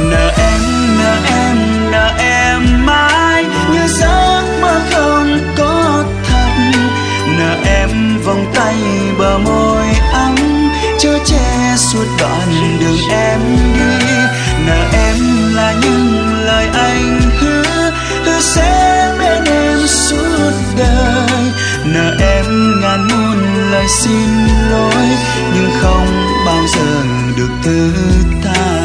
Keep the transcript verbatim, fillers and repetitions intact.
Nợ em, nợ em, nợ em mãi như giấc mơ không có thật. Nợ em vòng tay bờ môi ấm chở che suốt đoạn đường em đi. Nợ em là những lời anh hứa, hứa sẽ bên em suốt đời. Nợ em ngàn muôn lời xin lỗi nhưng không bao giờ được thứ tha.